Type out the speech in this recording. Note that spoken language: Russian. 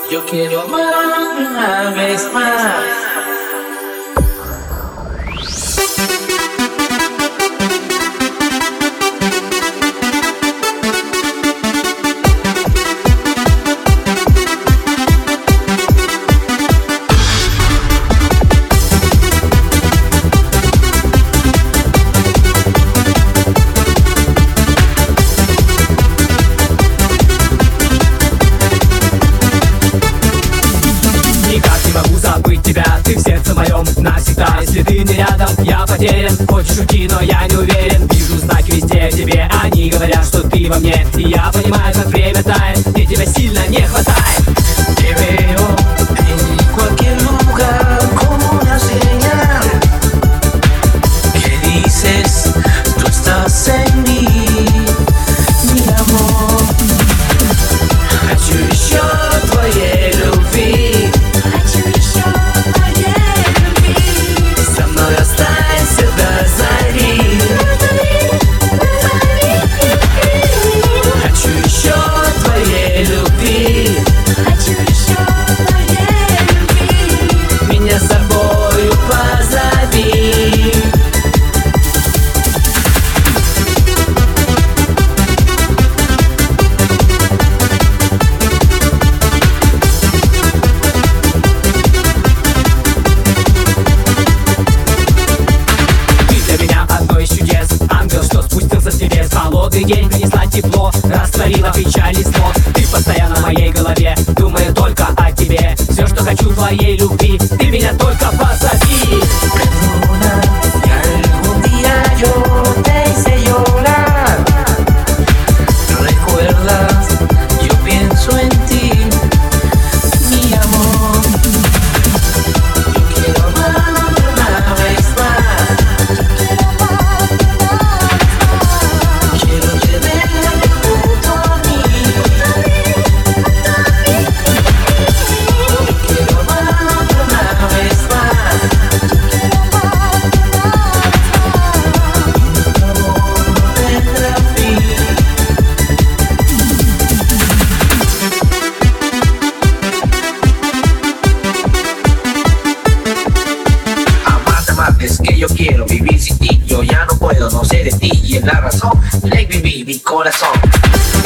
Yo quiero amar una vez más. Ты в сердце моем навсегда. Если ты не рядом, я потерян. Хочешь уйти, но я не уверен. Вижу знаки везде в тебе, они говорят, что ты во мне. И я понимаю, как время тает, мне тебя сильно не хватает. Te veo en cualquier lugar como una señal que dices, tú estás en mí, mi amor. Хочу еще твоей любви. Со мной останься до зари. Хочу еще твоей любви. Меня с собою позови. Холодный день принесла тепло, растворила печаль и зло. Ты постоянно в моей голове, думаю только о тебе. Все, что хочу, твоей любви, ты меня только позови. Perdona, que algún día yo te hice llorar. ¿Recuerdas? Yo pienso en ti, mi amor. Yo quiero amarte una vez más. Quiero tenerte junto a mí. Yo quiero amarte una vez más. Mi amor no tendrá fin. Amarte es que yo quiero vivir sin ti. Yo ya no puedo, no sé de ti. Y es la razón, let me be mi corazón.